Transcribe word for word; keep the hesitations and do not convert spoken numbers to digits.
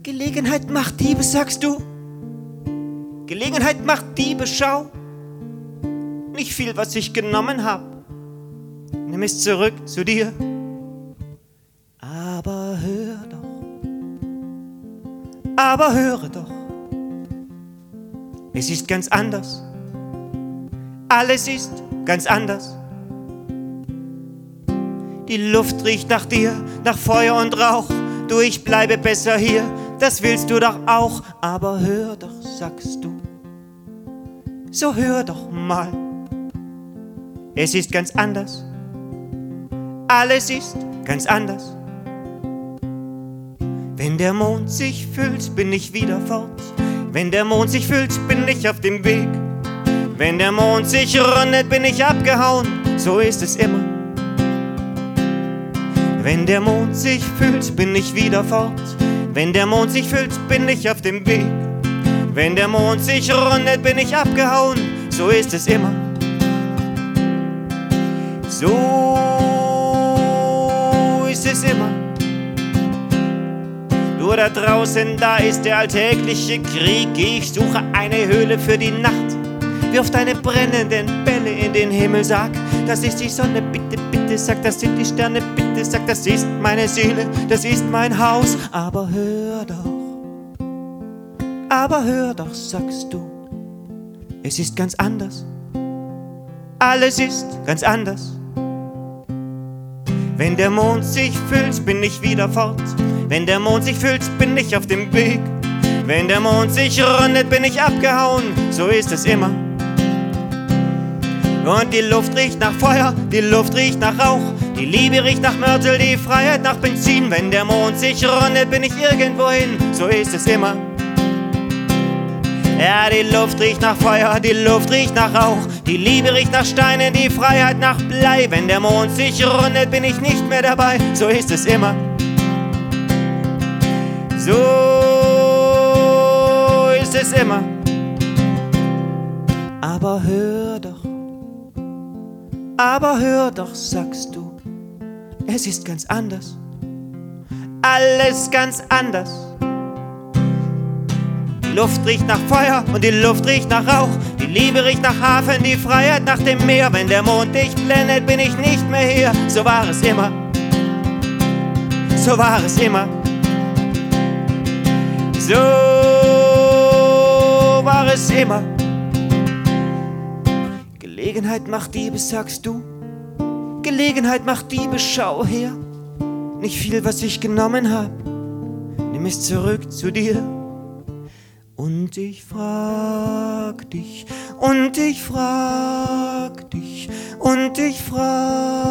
Gelegenheit macht Diebe, sagst du? Gelegenheit macht Diebe, schau. Nicht viel, was ich genommen hab. Nimm es zurück zu dir. Aber hör doch, aber höre doch. Es ist ganz anders. Alles ist ganz anders. Die Luft riecht nach dir, nach Feuer und Rauch. Du, ich bleibe besser hier, das willst du doch auch. Aber hör doch, sagst du, so hör doch mal. Es ist ganz anders. Alles ist ganz anders. Wenn der Mond sich füllt, bin ich wieder fort. Wenn der Mond sich füllt, bin ich auf dem Weg. Wenn der Mond sich rundet, bin ich abgehauen. So ist es immer. Wenn der Mond sich füllt, bin ich wieder fort. Wenn der Mond sich füllt, bin ich auf dem Weg. Wenn der Mond sich rundet, bin ich abgehauen. So ist es immer. So ist es immer. Nur da draußen, da ist der alltägliche Krieg. Ich suche eine Höhle für die Nacht. Wirf deine brennenden Bälle in den Himmel, sag, das ist die Sonne, bitte, bitte, sag, das sind die Sterne, bitte, sag, das ist meine Seele, das ist mein Haus. Aber hör doch, aber hör doch, sagst du, es ist ganz anders. Alles ist ganz anders. Wenn der Mond sich füllt, bin ich wieder fort. Wenn der Mond sich füllt, bin ich auf dem Weg. Wenn der Mond sich rundet, bin ich abgehauen. So ist es immer. Und die Luft riecht nach Feuer, die Luft riecht nach Rauch. Die Liebe riecht nach Mörtel, die Freiheit nach Benzin. Wenn der Mond sich rundet, bin ich irgendwohin. So ist es immer. Ja, die Luft riecht nach Feuer, die Luft riecht nach Rauch. Die Liebe riecht nach Steinen, die Freiheit nach Blei. Wenn der Mond sich rundet, bin ich nicht mehr dabei. So ist es immer. So ist es immer. Aber hör doch, aber hör doch, sagst du, es ist ganz anders. Alles ganz anders. Die Luft riecht nach Feuer und die Luft riecht nach Rauch. Die Liebe riecht nach Hafen, die Freiheit nach dem Meer. Wenn der Mond dich blendet, bin ich nicht mehr hier. So war es immer. So war es immer. So war es immer. Gelegenheit macht Diebe, sagst du. Gelegenheit macht Diebe, schau her. Nicht viel, was ich genommen hab. Nimm es zurück zu dir. Und ich frag dich, und ich frag dich, und ich frag